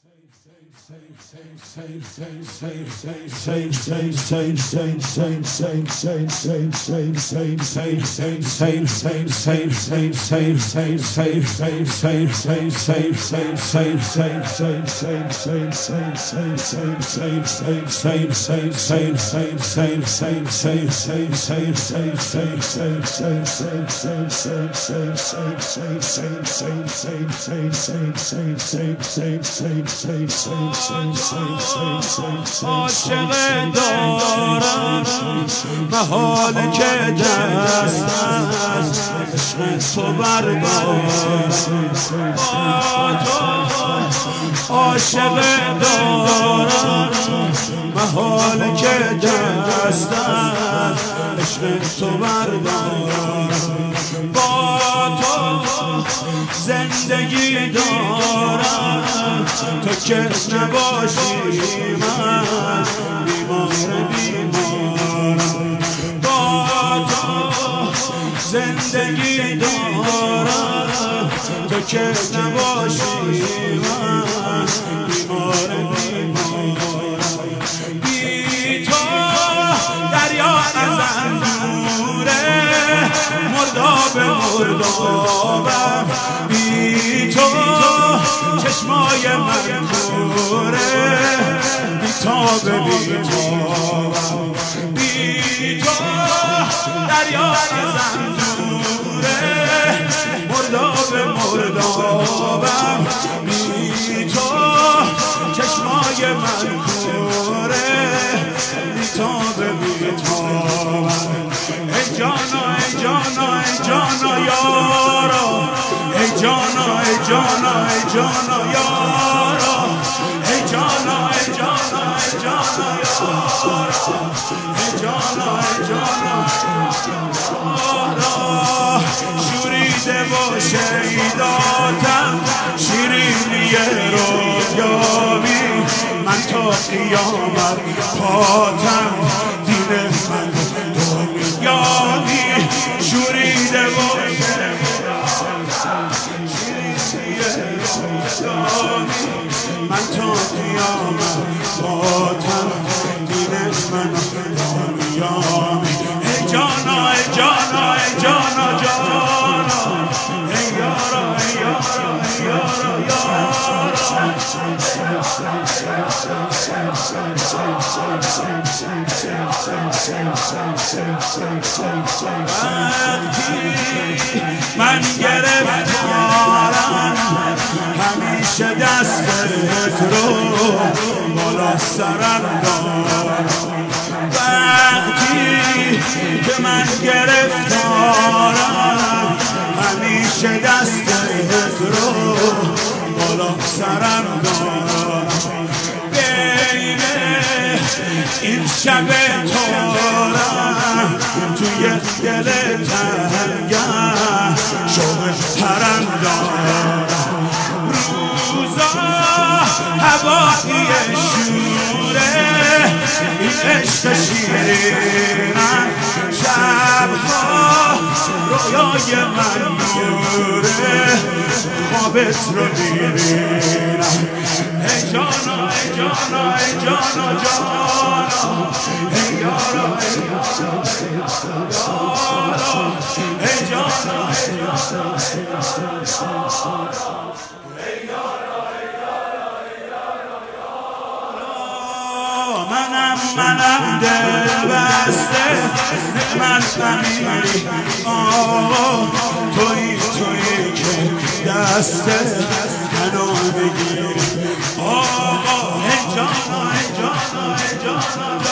عاشق دارم محال که دست عشق تو بردارم با تو عاشق دارم محال که دست عشق تو بردارم با تو زندگی دارم تو که نباشی من بیمارم با تو زندگی دارم تو که نباشی من بیمارم بی تو دریا ازم دوره مرداب مردابم بی تو چشمای من دوره بیتاب بیتابم بی تو دریا ازم دوره مرداب مردابم بی تو چشمای من دوره بیتاب بیتابم ای جانا ای جانا ای جانا یارا ای جانا ای جانا ای جانا یارا ای جانا ای جانا ای جانا یارا ای جانا ای جانا یارا شوریده و شیداتم شیرینی رویابی من تا قیامت پاتم دین من دنیایی شوریده و من تا قیامت پاتم دین من دنیایی ای جانا ای جانا ای جانا جانا ای یارا ای یارا ای یارا یارا من گرفتارم همیشه دستت رو بالا سرم دارم وقتی که من گرفتارم همیشه دستت رو بالا سرم دارم بین این شب تارم توی دل تنگم شوق پرم دارم روزا هوایی شوره این عشق شیرینم شبها رویای من نوره خوابت رو میبینم ای جانا ای جانا ای جانا جانا ای یارا ای یارا ای جانا ای جانا منم دل بسته نعمت امیری تویی که دسته منو بگیری ای جانا ای جانا ای جانا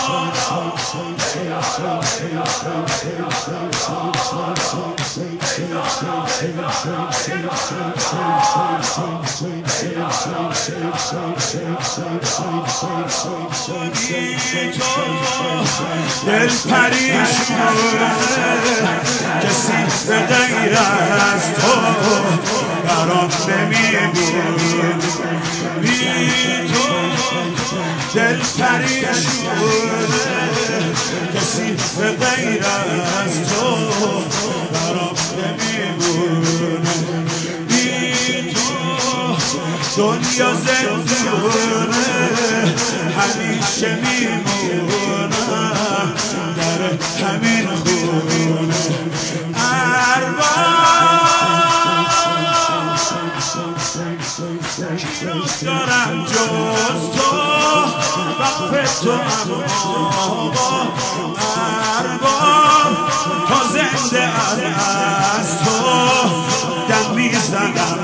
دل پریشونه کسی به غیر از تو برام نمیبونه بی تو دل پریشونه کسی به غیر از تو برام نمیبونه بی تو دنیا زندونه همیشه میمونم در همین خونه کی رو دارم جز تو وقف تو اما ارباب تا زنده از تو دم میزنم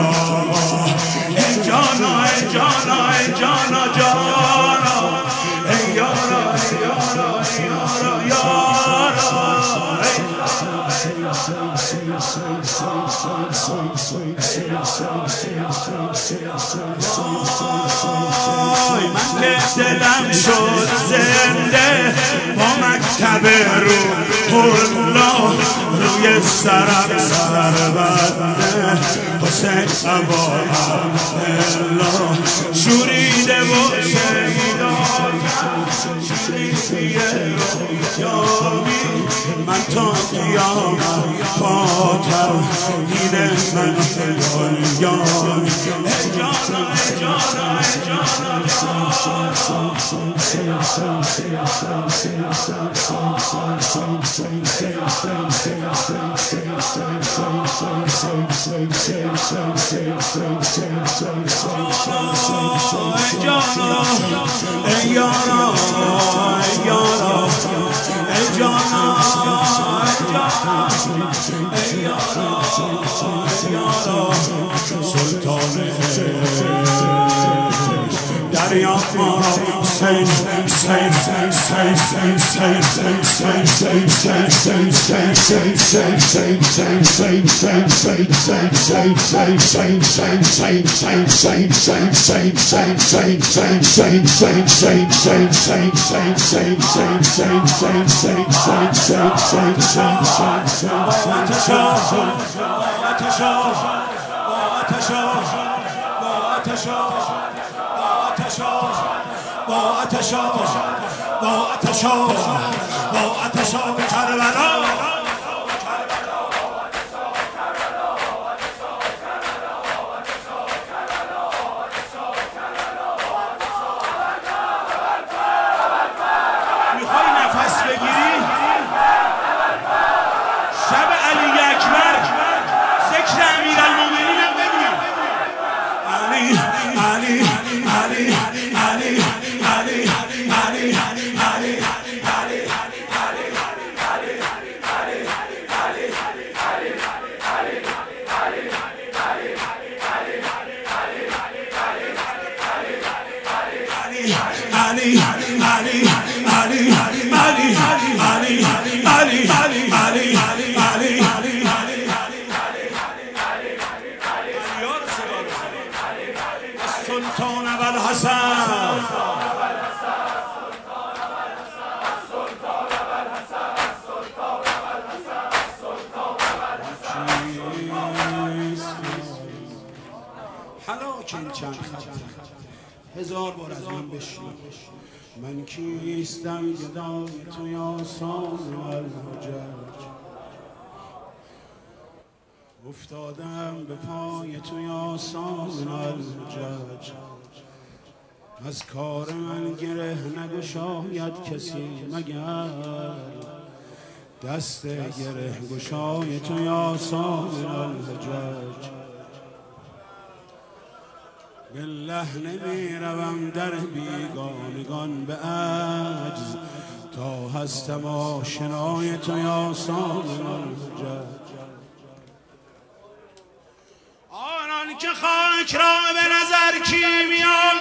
ای جانا ای جانا ای جانا جانا ای یارا ای یارا ای یارا یارا من که دلم شد زنده با مکتب روح روی سرم سربنده حسین ابا عبدالله شوریده و شیدا شیریه یامی من تا قیامت پاتر اینه من یامی ای جانا ای جانا ای جانا ای یارا ای یارا ای جانا ای یارا سلطان دریا ما حسین حسین حسین حسین با اتشاب کربلا میخوای نفس بگیری؟ شب علی اکبر ذکر امیرالمومنین هم بگی علی علی علی علی علی علی علی سلطان ابوالحسن حلاکن چند خط هزار بار از من بشنو من کیستم گدای تو یا سام الحجج افتادم به پای تو یا سام الحجج از کار من گره نگشاید کسی مگر دست گره گشای تو یا سام الحجج بالله نمی روم در بیگانگان به عجز تا هستم آشنای تو یا سام الحجج آنان که خاک را به نظر کیمیان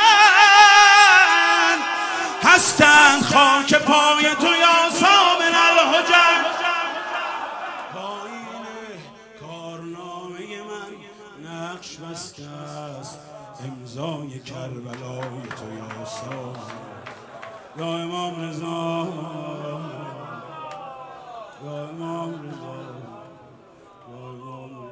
کنند هستند خاک پای تو یا سام الحجج پایین کارنامه من نقش بسته است امضای کربلای تو یا سام یا امام رضا یا امام رضا یا امام رضا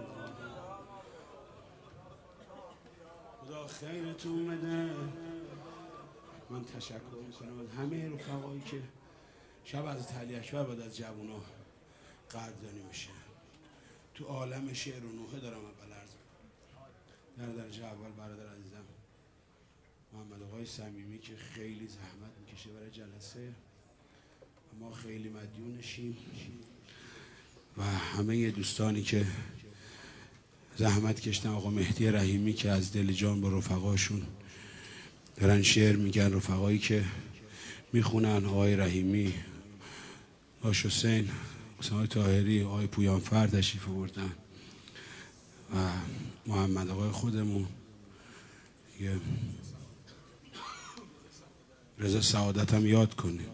خدا خیرتون بده. من تشکر میکنم از همه رفقایی که شب از علی اکبر بعد از جوونا قدردانی میشه تو عالم شعر و نوحه. دارم اول عرض در درجه اول برادر عزیزم محمد آقای صمیمی که خیلی زحمت میکشه برای جلسه و ما خیلی مدیونشیم و همه دوستانی که زحمت کشتن، آقا مهدی رحیمی که از دل جان با رفقاشون دارن شعر میگن، رفقایی که میخونن، آقای رحیمی، باش حسین، حسین طاهری، آقای پویانفر تشریف آوردن و محمد آقای خودمون، رضا سعادت هم یاد کنیم.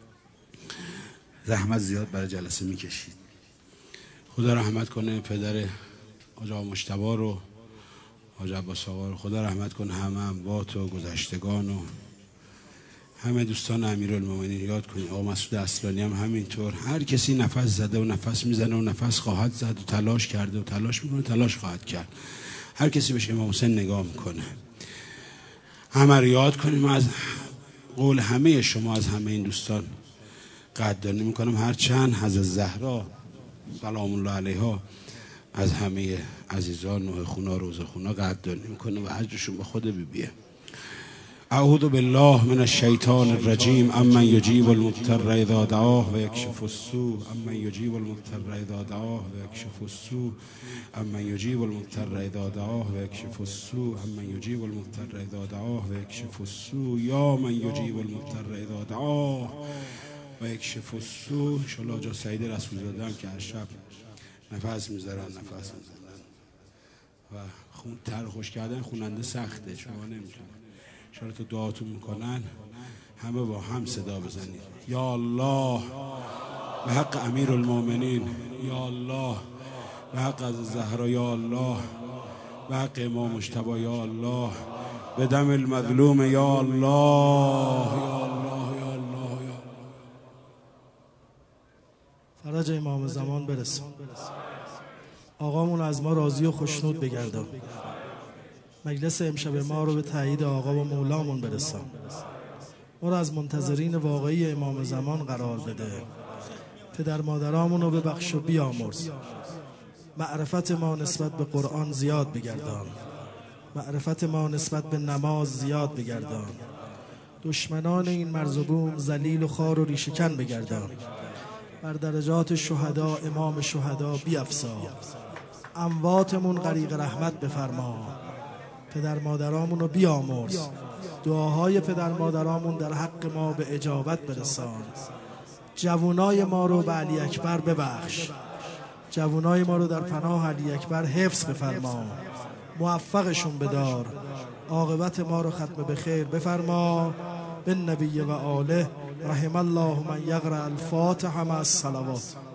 زحمت زیاد برای جلسه میکشید. خدا رحمت کنه پدر آقا مجتبی رو، آقا عباس آقا رو، خدا رحمت کنه همه اموات و گذشتگان و همه دوستان امیرالمومنین یاد کنید. آقا مسعود اصلانی هم همینطور. هر کسی نفس زده و نفس میزنه و نفس خواهد زد و تلاش کرده و تلاش میکنه، تلاش خواهد کرد. هر کسی بهش امام حسین نگاه میکنه. همه رو یاد کنیم. از قول همه شما، از همه این دوستان قدردانی میکنم، هرچند حضرت زهرا سلام الله علیها از همه عزیزان نوح خونا روزه خونا قدردانی میکنه و اجرشون به خود بیبیه. اعوذ بالله من الشیطان الرجیم. امن یجیب المضطر اذا دعاه و یکشف السوء. امن یجیب المضطر اذا دعاه و یکشف السوء. امن یجیب المضطر اذا دعاه و یکشف السوء. امن یجیب المضطر اذا دعاه و یکشف السوء. یا من یجیب المضطر اذا دعاه و یکشف السوء. ان شاء الله جا سعید رسولزاده هم که هر شب نفس میذارن و تر خوش کردن خوننده سخته، شما نمیتونید. شما تو دعاتون میکنن همه با هم صدا بزنید. یا الله به حق امیرالمومنین، یا الله به حق از زهرا، یا الله به حق امام مجتبی، یا الله به دم المظلوم، یا الله یا الله یا الله یا فرج امام زمان برسون. آقامون از ما راضی و خوشنود بگردان. مجلس امشب ما رو به تایید آقا و مولامون برسان. ما رو از منتظرین واقعی امام زمان قرار بده. پدر مادرامون رو ببخش و بیامرز. معرفت ما نسبت به قرآن زیاد بگردان. معرفت ما نسبت به نماز زیاد بگردان. دشمنان این مرز و بوم ذلیل و خوار و ریشه‌کن بگردان. بر درجات شهدا امام شهدا بیفزا. امواتمون غریق رحمت بفرما. پدر مادرامون رو بیامرز. دعاهای پدر مادرامون در حق ما به اجابت برسان. جوانای ما رو به علی اکبر ببخش. جوانای ما رو در پناه علی اکبر حفظ بفرما. موفقشون بدار. عاقبت ما رو ختم به خیر بفرما. بالنبی و آله. رحم الله من یقرأ الفاتحه مع الصلوات.